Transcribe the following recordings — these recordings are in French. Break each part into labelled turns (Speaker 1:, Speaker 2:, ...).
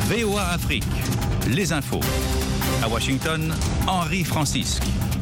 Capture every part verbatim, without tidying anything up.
Speaker 1: V O A Afrique, les infos. À Washington, Henri Francisque.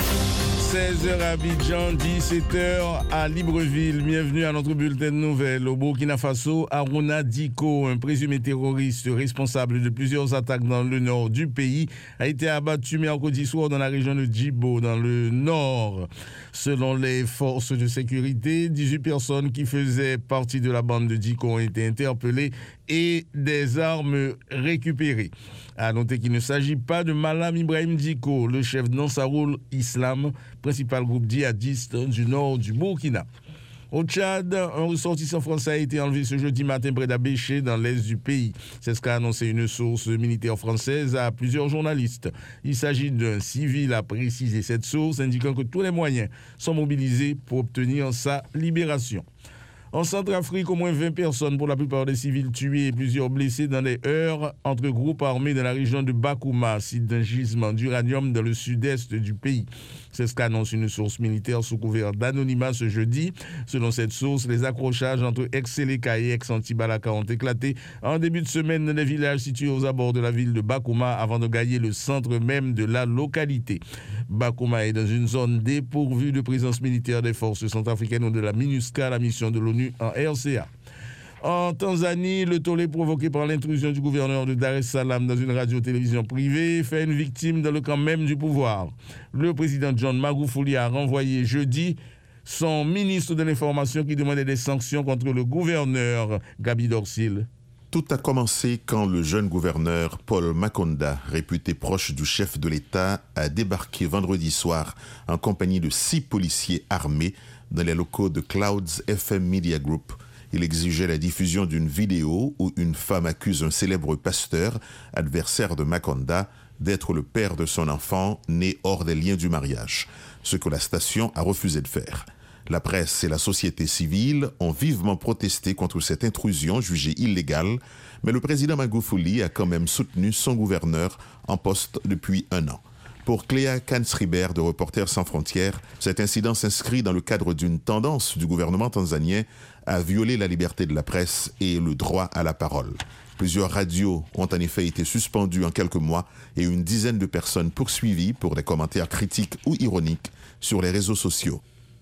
Speaker 2: seize heures à Abidjan, dix-sept heures à Libreville. Bienvenue à notre bulletin de nouvelles. Au Burkina Faso, Aruna Diko, un présumé terroriste responsable de plusieurs attaques dans le nord du pays, a été abattu mercredi soir dans la région de Djibo, dans le nord. Selon les forces de sécurité, dix-huit personnes qui faisaient partie de la bande de Diko ont été interpellées et des armes récupérées. À noter qu'il ne s'agit pas de Malam Ibrahim Diko, le chef d'Ansaroul Islam, principal groupe djihadiste du nord du Burkina. Au Tchad, un ressortissant français a été enlevé ce jeudi matin près d'Abéché, dans l'est du pays. C'est ce qu'a annoncé une source militaire française à plusieurs journalistes. Il s'agit d'un civil, a précisé cette source, indiquant que tous les moyens sont mobilisés pour obtenir sa libération. En Centrafrique, au moins vingt personnes, pour la plupart des civils tués et plusieurs blessés dans des heurts entre groupes armés dans la région de Bakouma, site d'un gisement d'uranium dans le sud-est du pays. C'est ce qu'annonce une source militaire sous couvert d'anonymat ce jeudi. Selon cette source, les accrochages entre ex-Seleka et ex-Antibalaka ont éclaté en début de semaine dans les villages situés aux abords de la ville de Bakouma avant de gagner le centre même de la localité. Bakouma est dans une zone dépourvue de présence militaire des forces centrafricaines ou de la MINUSCA, la mission de l'ONU en R C A. En Tanzanie, le tollé provoqué par l'intrusion du gouverneur de Dar es Salaam dans une radio-télévision privée fait une victime dans le camp même du pouvoir. Le président John Magufuli a renvoyé jeudi son ministre de l'Information qui demandait des sanctions contre le gouverneur Gabi Dorsil.
Speaker 3: Tout a commencé quand le jeune gouverneur Paul Makonda, réputé proche du chef de l'État, a débarqué vendredi soir en compagnie de six policiers armés dans les locaux de Clouds F M Media Group. Il exigeait la diffusion d'une vidéo où une femme accuse un célèbre pasteur, adversaire de Makonda, d'être le père de son enfant né hors des liens du mariage, ce que la station a refusé de faire. La presse et la société civile ont vivement protesté contre cette intrusion jugée illégale, mais le président Magufuli a quand même soutenu son gouverneur en poste depuis un an. Pour Cléa Kansriber de Reporters sans frontières, cet incident s'inscrit dans le cadre d'une tendance du gouvernement tanzanien à violer la liberté de la presse et le droit à la parole. Plusieurs radios ont en effet été suspendues en quelques mois et une dizaine de personnes poursuivies pour des commentaires critiques ou ironiques sur les réseaux sociaux.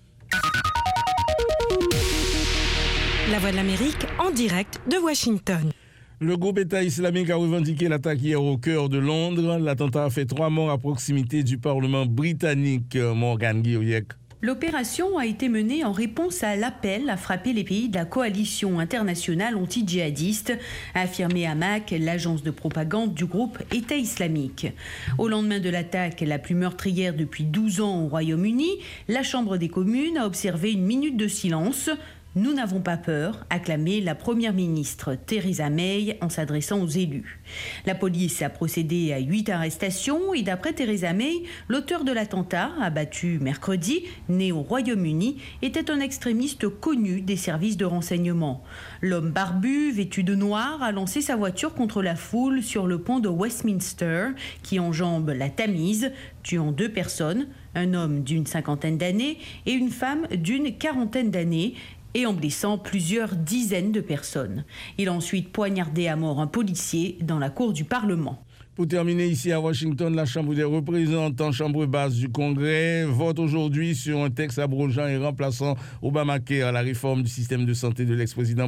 Speaker 4: La Voix de l'Amérique en direct de Washington.
Speaker 2: Le groupe État islamique a revendiqué l'attaque hier au cœur de Londres. L'attentat a fait trois morts à proximité du Parlement britannique. Morgan Guirriec.
Speaker 5: L'opération a été menée en réponse à l'appel à frapper les pays de la coalition internationale anti-djihadiste, a affirmé Amaq, l'agence de propagande du groupe État islamique. Au lendemain de l'attaque la plus meurtrière depuis douze ans au Royaume-Uni, la Chambre des communes a observé une minute de silence. Nous n'avons pas peur, a clamé la première ministre Theresa May en s'adressant aux élus. La police a procédé à huit arrestations et d'après Theresa May, l'auteur de l'attentat, abattu mercredi, né au Royaume-Uni, était un extrémiste connu des services de renseignement. L'homme barbu, vêtu de noir, a lancé sa voiture contre la foule sur le pont de Westminster, qui enjambe la Tamise, tuant deux personnes, un homme d'une cinquantaine d'années et une femme d'une quarantaine d'années, et en blessant plusieurs dizaines de personnes. Il a ensuite poignardé à mort un policier dans la cour du Parlement.
Speaker 2: Pour terminer, ici à Washington, la Chambre des représentants, chambre basse du Congrès, vote aujourd'hui sur un texte abrogeant et remplaçant Obamacare, la réforme du système de santé de l'ex-président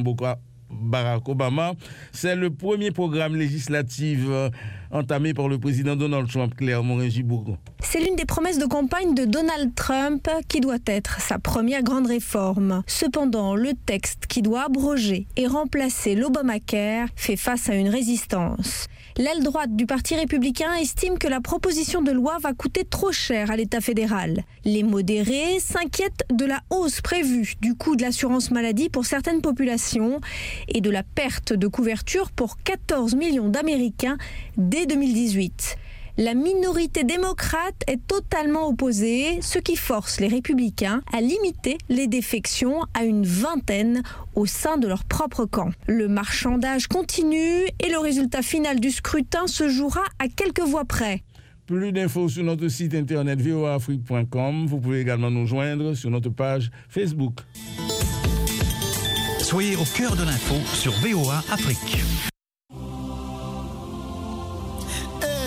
Speaker 2: Barack Obama. C'est le premier programme législatif entamé par le président Donald Trump, Claire Morin-Gibourgon.
Speaker 6: C'est l'une des promesses de campagne de Donald Trump qui doit être sa première grande réforme. Cependant, le texte qui doit abroger et remplacer l'Obamacare fait face à une résistance. L'aile droite du Parti républicain estime que la proposition de loi va coûter trop cher à l'État fédéral. Les modérés s'inquiètent de la hausse prévue du coût de l'assurance maladie pour certaines populations et de la perte de couverture pour quatorze millions d'Américains dès deux mille dix-huit. La minorité démocrate est totalement opposée, ce qui force les républicains à limiter les défections à une vingtaine au sein de leur propre camp. Le marchandage continue et le résultat final du scrutin se jouera à quelques voix près.
Speaker 2: Plus d'infos sur notre site internet v o a afrique point com. Vous pouvez également nous joindre sur notre page Facebook.
Speaker 1: Soyez au cœur de l'info sur V O A Afrique.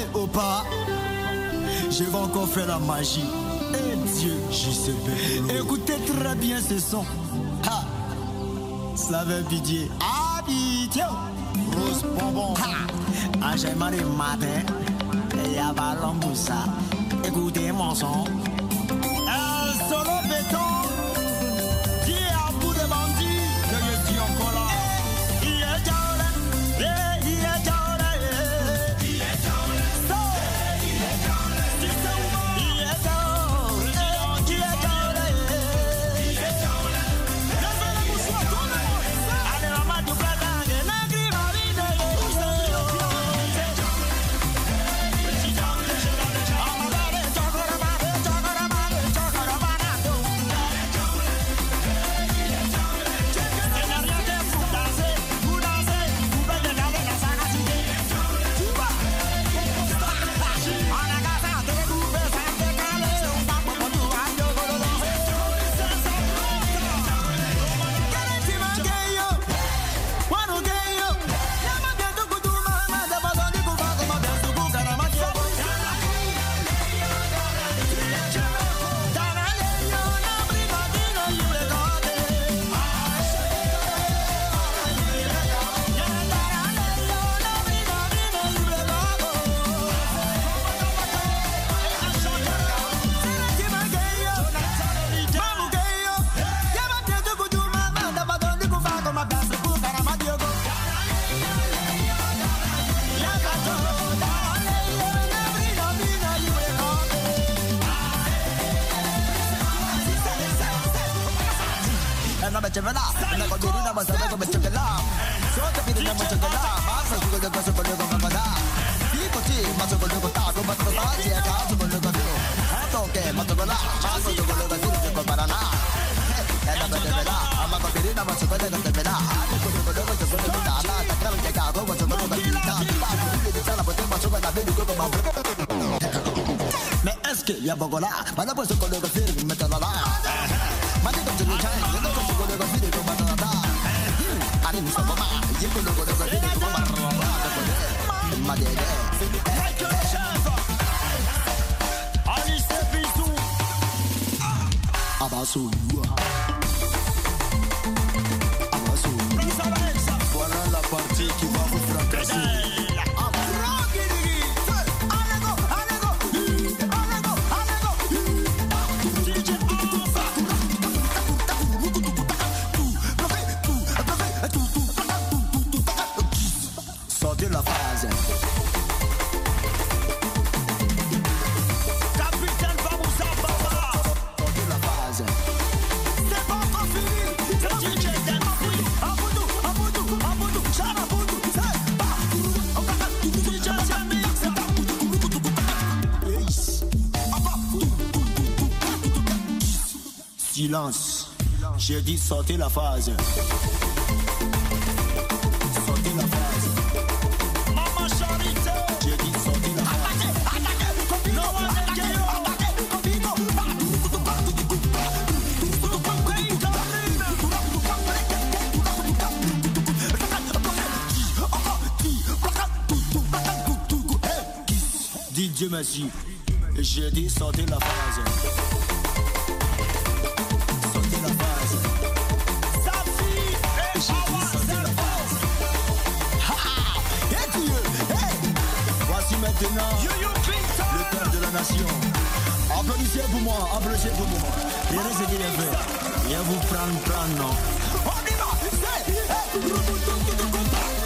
Speaker 7: ou pas, je vais encore faire la magie. Et Dieu, J C B. Écoutez très bien ce son. Ha! Ça veut dire Abidjan. Rose bonbon. Ha! Enchaînement du matin. Et y'a ballon pour ça. Écoutez mon son. Un solo béton. Dis à bout de bandits que je suis encore là. Il est jaune. Il est jaune. Il est jaune. Il est jaune. Il est jaune. Il est jaune. Il est jaune. Lève la mouchoir, tout le monde. Allez, maman, tu peux t'engager. N'agrive à l'idée. Mais est-ce qu'il y a beaucoup là? Mana pun suka dengan film macam lah. Mana kau jadi cahaya, mana kau suka dengan film macam lah. Ani musuh mama, yang kau suka dengan film macam lah. Mana dia? Alice Bisou, Abasu, Abasu. Voilà la partie qui va vous fracasser. Silence. J'ai dit sortez la phase. Sortez la phase. Maman Charité. J'ai dit sortez la phase. No one can get you. D J Messi. J'ai dit sortez la phase. Maintenant, le père de la nation. Applaudissez pour moi, applaudissez pour moi. Regardez ce qu'il a fait. Il va vous prendre, prendre, non. On y va.